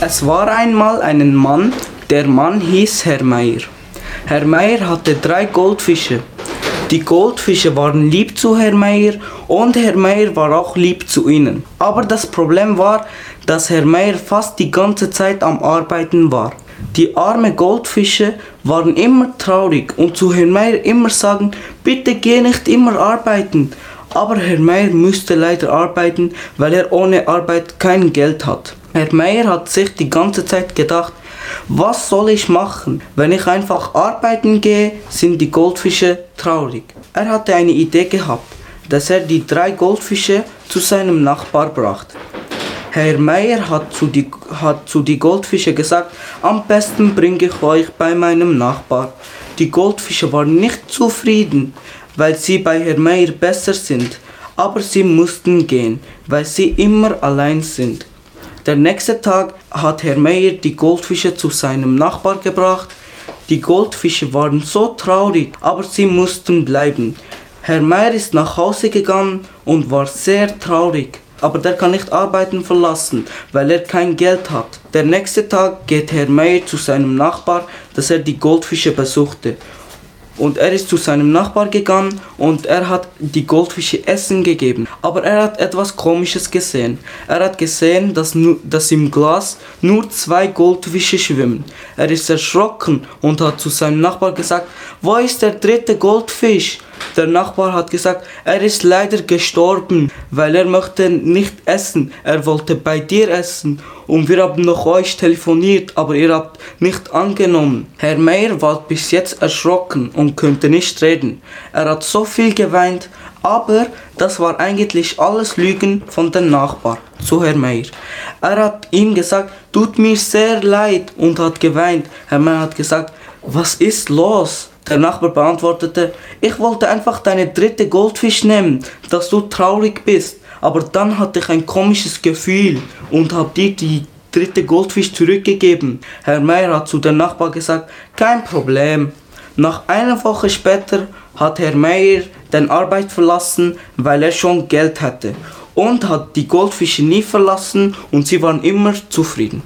Es war einmal ein Mann, der Mann hieß Herr Meier. Herr Meier hatte 3 Goldfische. Die Goldfische waren lieb zu Herr Meier und Herr Meier war auch lieb zu ihnen. Aber das Problem war, dass Herr Meier fast die ganze Zeit am Arbeiten war. Die armen Goldfische waren immer traurig und zu Herrn Meier immer sagen, bitte geh nicht immer arbeiten. Aber Herr Meier musste leider arbeiten, weil er ohne Arbeit kein Geld hat. Herr Meier hat sich die ganze Zeit gedacht, was soll ich machen? Wenn ich einfach arbeiten gehe, sind die Goldfische traurig. Er hatte eine Idee gehabt, dass er die 3 Goldfische zu seinem Nachbar brachte. Herr Meier hat zu die Goldfische gesagt, am besten bringe ich euch bei meinem Nachbar. Die Goldfische waren nicht zufrieden, weil sie bei Herr Meier besser sind, aber sie mussten gehen, weil sie immer allein sind. Der nächste Tag hat Herr Meier die Goldfische zu seinem Nachbar gebracht. Die Goldfische waren so traurig, aber sie mussten bleiben. Herr Meier ist nach Hause gegangen und war sehr traurig. Aber der kann nicht arbeiten verlassen, weil er kein Geld hat. Der nächste Tag geht Herr Meier zu seinem Nachbar, dass er die Goldfische besuchte. Und er ist zu seinem Nachbar gegangen und er hat die Goldfische Essen gegeben. Aber er hat etwas Komisches gesehen. Er hat gesehen, dass im Glas nur 2 Goldfische schwimmen. Er ist erschrocken und hat zu seinem Nachbar gesagt, wo ist der 3. Goldfisch? Der Nachbar hat gesagt, er ist leider gestorben, weil er möchte nicht essen. Er wollte bei dir essen und wir haben noch euch telefoniert, aber ihr habt nicht angenommen. Herr Meier war bis jetzt erschrocken und konnte nicht reden. Er hat so viel geweint, aber das war eigentlich alles Lügen von dem Nachbar zu Herr Meier. Er hat ihm gesagt, tut mir sehr leid und hat geweint. Herr Meier hat gesagt, was ist los? Der Nachbar beantwortete, ich wollte einfach deine 3. Goldfisch nehmen, dass du traurig bist. Aber dann hatte ich ein komisches Gefühl und habe dir die 3. Goldfisch zurückgegeben. Herr Meier hat zu dem Nachbar gesagt, kein Problem. Nach einer Woche später hat Herr Meier den Arbeit verlassen, weil er schon Geld hatte. Und hat die Goldfische nie verlassen und sie waren immer zufrieden.